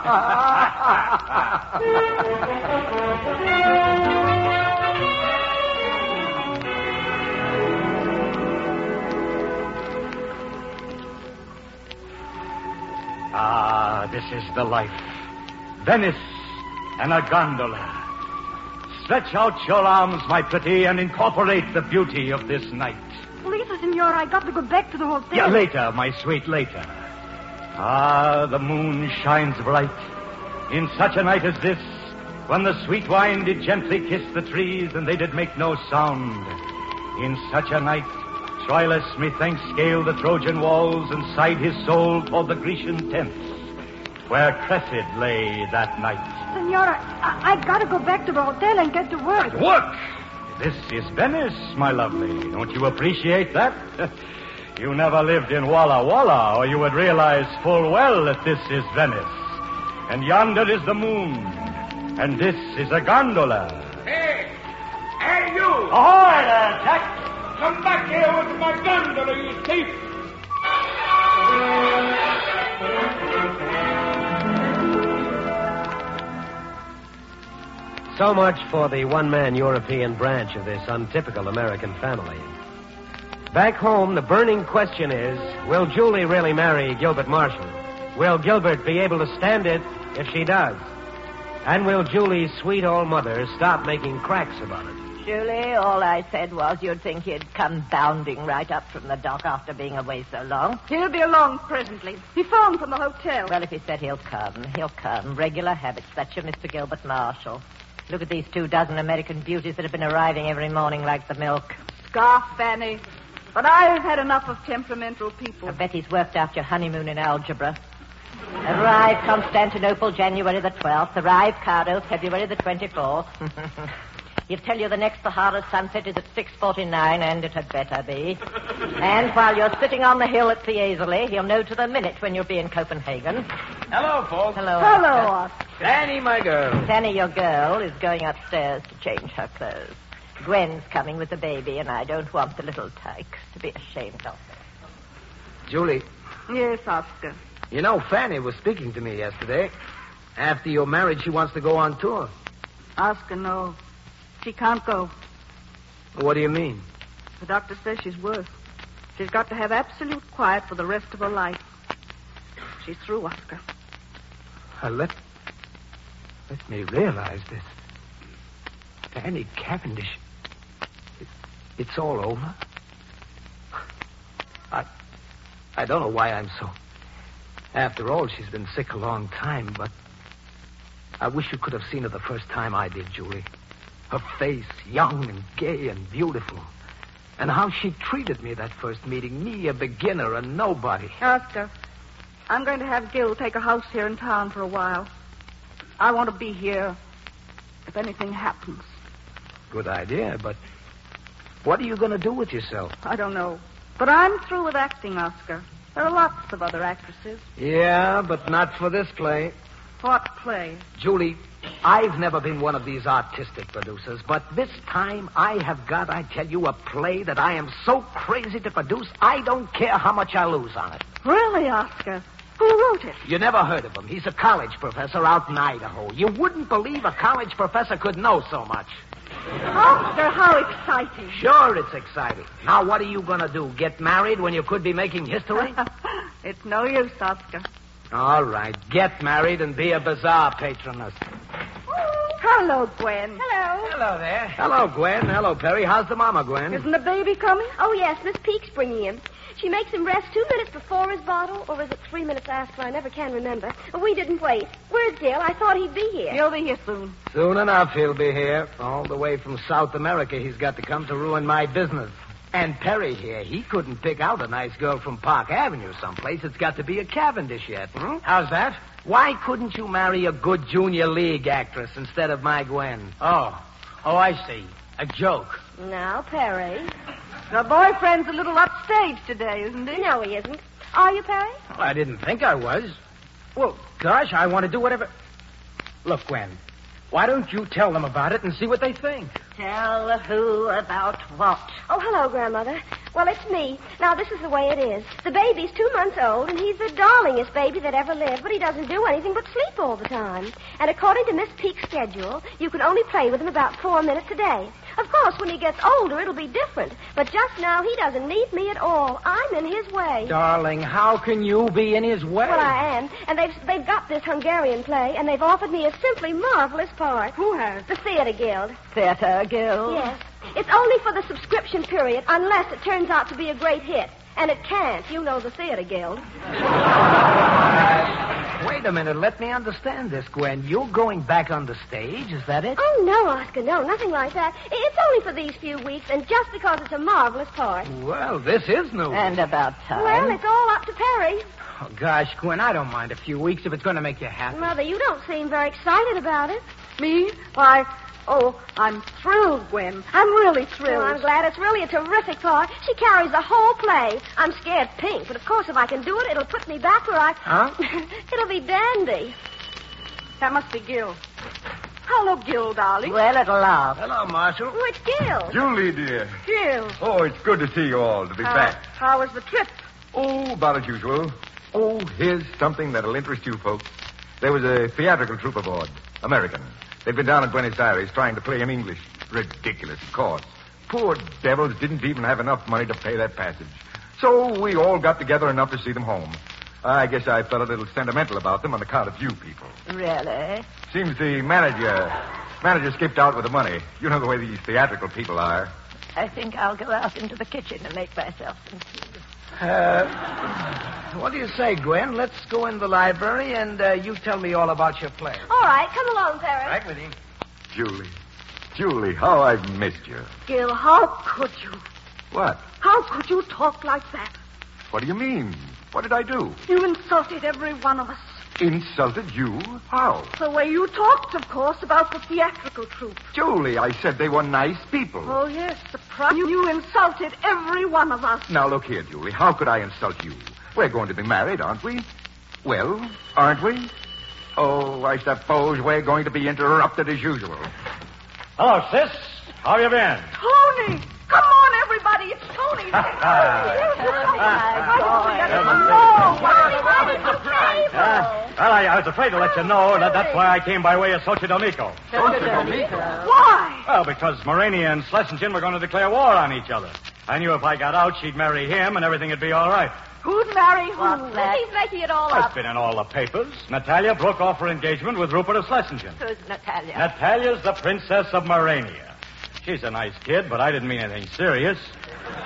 Ah, this is the life. Venice and a gondola. Stretch out your arms, my pretty, and incorporate the beauty of this night.
Please, senor, I got to go back to the hotel.
Yeah, later, my sweet, later. Ah, the moon shines bright. In such a night as this, when the sweet wine did gently kiss the trees and they did make no sound. In such a night, Troilus, methinks, scaled the Trojan walls and sighed his soul toward the Grecian tents, where Cressid lay that night.
Senora, I got to go back to the hotel and get to work.
Work? This is Venice, my lovely. Don't you appreciate that? You never lived in Walla Walla, or you would realize full well that this is Venice. And yonder is the moon, and this is a gondola.
Hey! Hey, you!
Ahoy there, Jack!
Come back here with my gondola, you thief!
So much for the one-man European branch of this untypical American family. Back home, the burning question is, will Julie really marry Gilbert Marshall? Will Gilbert be able to stand it if she does? And will Julie's sweet old mother stop making cracks about it?
Julie, all I said was you'd think he'd come bounding right up from the dock after being away so long.
He'll be along presently. He phoned from the hotel.
Well, if he said he'll come, he'll come. Regular habits. That's your Mr. Gilbert Marshall. Look at these 24 American beauties that have been arriving every morning like the milk.
Scarf, Fanny. But I've had enough of temperamental people.
I bet he's worked out your honeymoon in algebra. Arrive Constantinople, January the 12th. Arrive Cairo, February the 24th. He'll tell you the next Sahara sunset is at 6:49, and it had better be. And while you're sitting on the hill at Fiesole, he'll know to the minute when you'll be in Copenhagen.
Hello, folks.
Hello,
Hello,
Oscar.
Fanny, my girl.
Fanny, your girl, is going upstairs to change her clothes. Gwen's coming with the baby, and I don't want the little tykes to be ashamed of her.
Julie,
Yes, Oscar.
you know, Fanny was speaking to me yesterday. After you're married, she wants to go on tour.
Oscar, no. She can't go.
What do you mean?
The doctor says she's worse. She's got to have absolute quiet for the rest of her life. She's through, Oscar.
Let me realize this. Fanny Cavendish. It's all over. I don't know why I'm so After all, she's been sick a long time, but I wish you could have seen her the first time I did, Julie. Her face, young and gay and beautiful. And how she treated me that first meeting. Me, a beginner, a nobody.
Oscar, I'm going to have Gil take a house here in town for a while. I want to be here if anything happens.
Good idea, but what are you going to do with yourself?
I don't know. But I'm through with acting, Oscar. There are lots of other actresses.
Yeah, but not for this play.
What play?
Julie, I've never been one of these artistic producers, but this time I have got, I tell you, a play that I am so crazy to produce, I don't care how much I lose on it.
Really, Oscar? Who wrote it?
You never heard of him. He's a college professor out in Idaho. You wouldn't believe a college professor could know so much.
Oscar, how exciting.
Sure, it's exciting. Now, what are you going to do? Get married when you could be making history?
It's no use, Oscar.
All right, get married and be a bazaar patroness.
Hello, Gwen.
Hello. Hello there.
Hello, Gwen. Hello, Perry. How's the mama, Gwen?
Isn't the baby coming?
Oh, yes, Miss Peake's bringing him. She makes him rest 2 minutes before his bottle, or is it 3 minutes after? I never can remember. We didn't wait. Where's Gil? I thought he'd be here.
He'll be here soon.
Soon enough, he'll be here. All the way from South America, he's got to come to ruin my business. And Perry here, he couldn't pick out a nice girl from Park Avenue someplace. It's got to be a Cavendish yet.
How's that?
Why couldn't you marry a good junior league actress instead of my Gwen?
Oh, I see. A joke.
Now, Perry.
Your boyfriend's a little upstage today, isn't he?
No, he isn't. Are you, Perry?
Well, I didn't think I was. Well, gosh, I want to do whatever... Look, Gwen, why don't you tell them about it and see what they think?
Tell who about what?
Oh, hello, Grandmother. Well, it's me. Now, this is the way it is. The baby's 2 months old, and he's the darlingest baby that ever lived, but he doesn't do anything but sleep all the time. And according to Miss Peake's schedule, you can only play with him about 4 minutes a day. Of course, when he gets older, it'll be different. But just now, he doesn't need me at all. I'm in his way.
Darling, how can you be in his way?
Well, I am. And they've got this Hungarian play, and they've offered me a simply marvelous part.
Who has?
The Theater Guild.
Theater Guild?
Yes. It's only for the subscription period, unless it turns out to be a great hit. And it can't. You know the Theater Guild.
Wait a minute. Let me understand this, Gwen. You're going back on the stage, is that it?
Oh, no, Oscar, no, nothing like that. It's only for these few weeks, and just because it's a marvelous part.
Well, this is new.
And about time.
Well, it's all up to Perry.
Oh, gosh, Gwen, I don't mind a few weeks if it's going to make you happy.
Mother, you don't seem very excited about it.
Me? Why, I'm thrilled, Gwen. I'm really thrilled.
Well, I'm glad. It's really a terrific part. She carries the whole play. I'm scared pink, but of course if I can do it, it'll put me back where I...
Huh?
It'll be dandy.
That must be Gil. Hello, Gil, darling.
Well, it'll laugh.
Hello, Marshal.
Oh, it's Gil.
Julie, dear.
Gil.
Oh, it's good to see you all, to be back.
How was the trip?
Oh, about as usual. Oh, here's something that'll interest you folks. There was a theatrical troupe aboard, American. They'd been down in Buenos Aires trying to play in English. Ridiculous, of course. Poor devils didn't even have enough money to pay their passage. So we all got together enough to see them home. I guess I felt a little sentimental about them on account of you people.
Really?
Seems the manager skipped out with the money. You know the way these theatrical people are.
I think I'll go out into the kitchen and make myself some tea.
What do you say, Gwen? Let's go in the library and you tell me all about your play.
All right, come along, Perry.
Right with you.
Julie, how I've missed you.
Gil, how could you?
What?
How could you talk like that?
What do you mean? What did I do?
You insulted every one of us.
Insulted you? How?
The way you talked, of course, about the theatrical troupe.
Julie, I said they were nice people.
Oh, yes, surprise. You insulted every one of us.
Now, look here, Julie. How could I insult you? We're going to be married, aren't we? Well, aren't we? Oh, I suppose we're going to be interrupted as usual.
Hello, sis. How you been?
Tony! Come on, everybody. It's Tony.
Well, I was afraid to let you know, and that's why I came by way of Xochitl.
Why?
Well, because Morania and Schlesinger were going to declare war on each other. I knew if I got out, she'd marry him, and everything would be all right.
Who'd marry who?
What's that?
He's making it all
It's
up.
been in all the papers. Natalia broke off her engagement with Rupert of Schlesinger.
Who's Natalia?
Natalia's the Princess of Morania. She's a nice kid, but I didn't mean anything serious.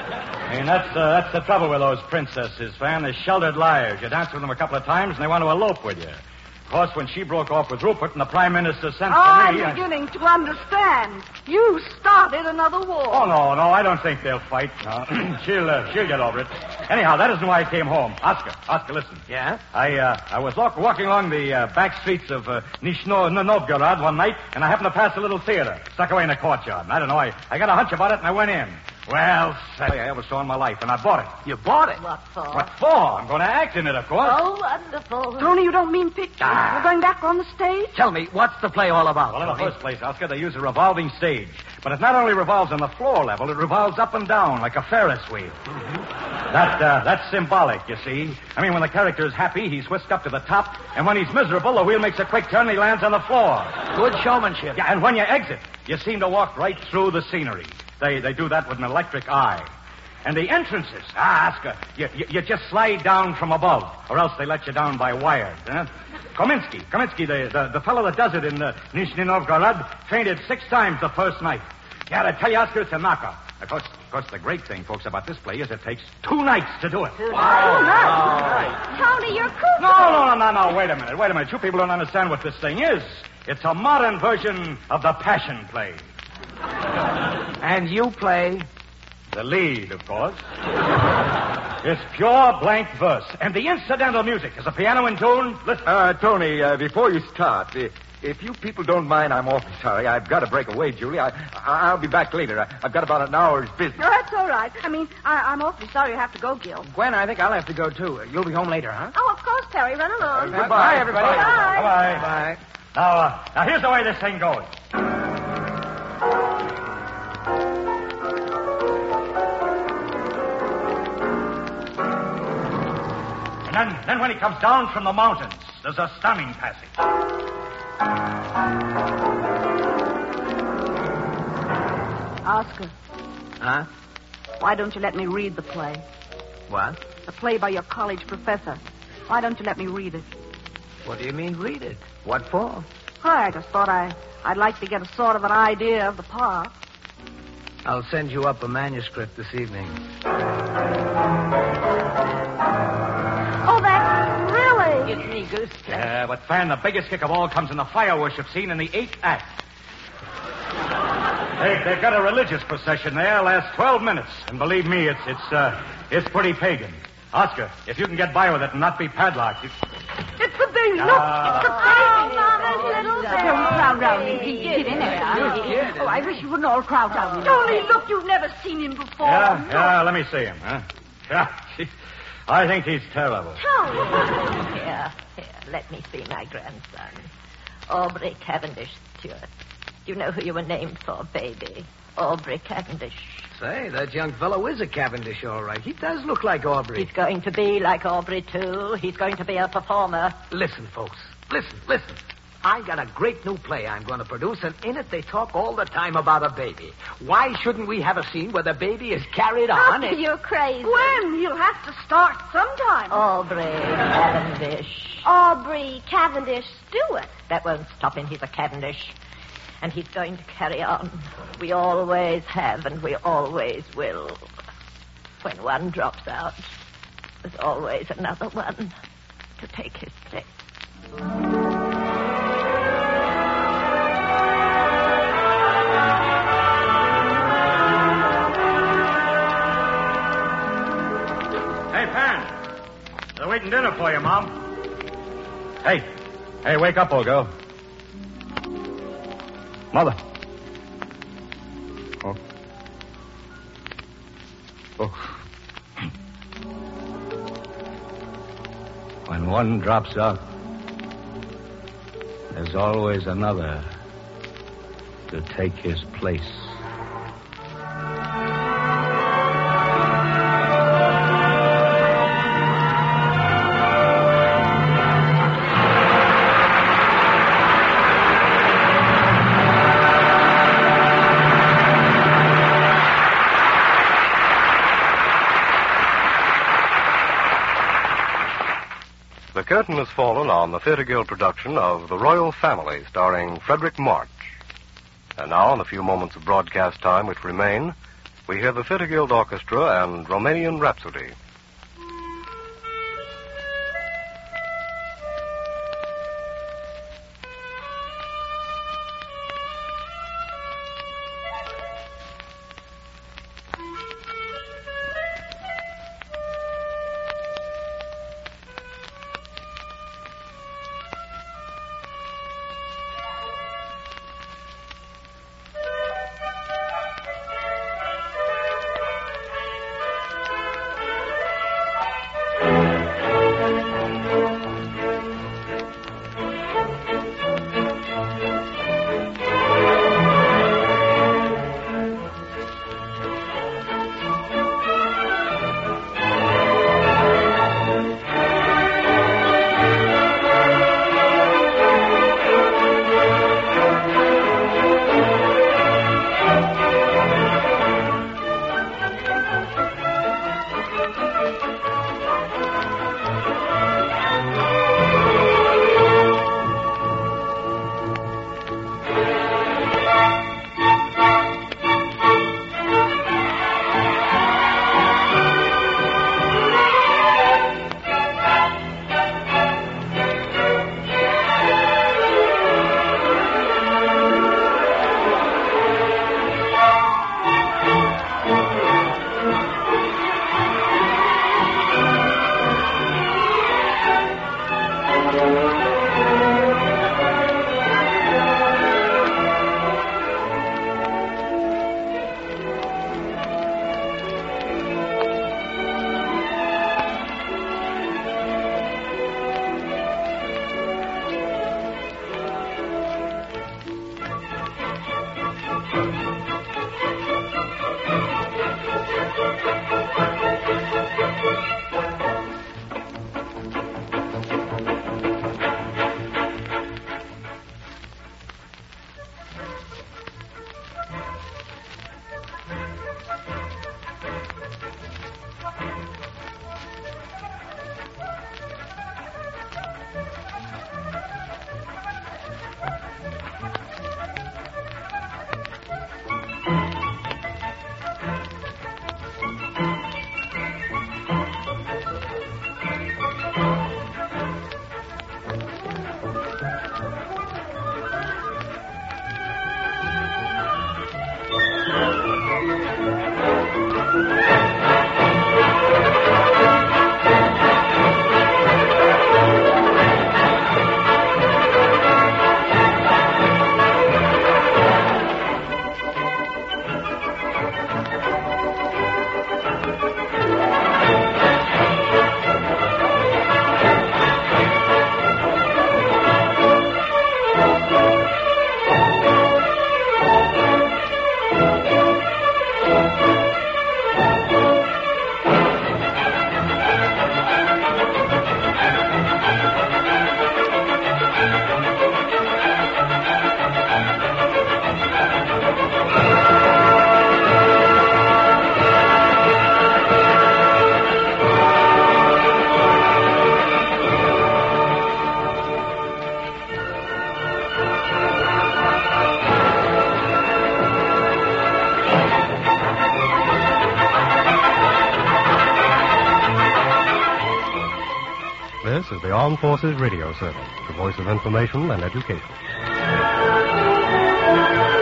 I mean, that's the trouble with those princesses, Fan. They're sheltered liars. You dance with them a couple of times, and they want to elope with you. Of course, when she broke off with Rupert and the Prime Minister sent for me...
I'm beginning to understand. You started another war.
Oh, no, I don't think they'll fight. No. She'll get over it. Anyhow, that isn't why I came home. Oscar, listen.
Yeah?
I was walking along the back streets of Nizhny Novgorod one night, and I happened to pass a little theater stuck away in the courtyard. And I don't know, I got a hunch about it, and I went in. Well, say, I ever saw in my life, and I bought it.
You bought it?
What for?
What for? I'm going to act in it, of course.
Oh, wonderful.
Tony, you don't mean pictures. You're going back on the stage?
Tell me, what's the play all about,
Well, in the
Tony?
first place, Oscar, they use a revolving stage. But it not only revolves on the floor level, it revolves up and down like a Ferris wheel. That's symbolic, you see. I mean, when the character is happy, he's whisked up to the top, and when he's miserable, the wheel makes a quick turn and he lands on the floor.
Good showmanship.
Yeah, and when you exit, you seem to walk right through the scenery. They do that with an electric eye. And the entrances, Oscar, you just slide down from above, or else they let you down by wires. Huh? Kominsky, the fellow that does it in Nizhny Novgorod, fainted 6 times the first night. Yeah, I tell you, Oscar, it's a knockout. Of course, the great thing, folks, about this play is it takes 2 nights to do it.
2
nights? Tony, you're cuckoo.
No, wait a minute. You people don't understand what this thing is. It's a modern version of the Passion Play.
And you play?
The lead, of course. It's pure blank verse. And the incidental music is a piano in tune. Listen.
Tony, before you start, if you people don't mind, I'm awfully sorry. I've got to break away, Julie. I'll be back later. I've got about an hour's business.
No, that's all right. I mean, I'm awfully sorry you have to go, Gil.
Gwen, I think I'll have to go, too. You'll be home later, huh?
Oh, of course, Terry. Run along.
Goodbye, everybody.
Bye. Now, here's the way this thing goes. And then when he comes down from the mountains, there's a stunning passage.
Oscar.
Huh?
Why don't you let me read the play?
What?
The play by your college professor. Why don't you let me read it?
What do you mean, read it? What for?
I just thought I'd like to get a sort of an idea of the part.
I'll send you up a manuscript this evening.
Oh, that's really...
It's me, Goose.
Yeah, but Fan, the biggest kick of all comes in the fire worship scene in the 8th act. They've got a religious procession there, lasts 12 minutes. And believe me, it's pretty pagan. Oscar, if you can get by with it and not be padlocked...
It's the baby. Look, it's the baby. Oh, Mama's little baby. Don't crowd round me, Pete. Get in there. Oh, I wish you wouldn't all crowd round me. Tony, look, you've never seen him before.
Yeah, let me see him, huh? Yeah, I think he's terrible.
Here, let me see my grandson. Aubrey Cavendish Stewart. You know who you were named for, baby. Aubrey Cavendish.
Say, that young fellow is a Cavendish, all right. He does look like Aubrey.
He's going to be like Aubrey, too. He's going to be a performer.
Listen, folks. Listen. I got a great new play I'm going to produce, and in it they talk all the time about a baby. Why shouldn't we have a scene where the baby is carried on?
You're crazy.
When? He'll have to start sometime.
Aubrey Cavendish.
Aubrey Cavendish Stewart.
That won't stop him. He's a Cavendish. And he's going to carry on. We always have, and we always will. When one drops out, there's always another one to take his place.
Hey, Fan. They're waiting dinner for you, Mom. Hey, wake up, old girl. Mother. Oh. When one drops out, there's always another to take his place.
The curtain has fallen on the Theatre Guild production of The Royal Family, starring Frederick March. And now, in the few moments of broadcast time which remain, we hear the Theatre Guild Orchestra and Romanian Rhapsody. This is the Armed Forces Radio Service, the voice of information and education.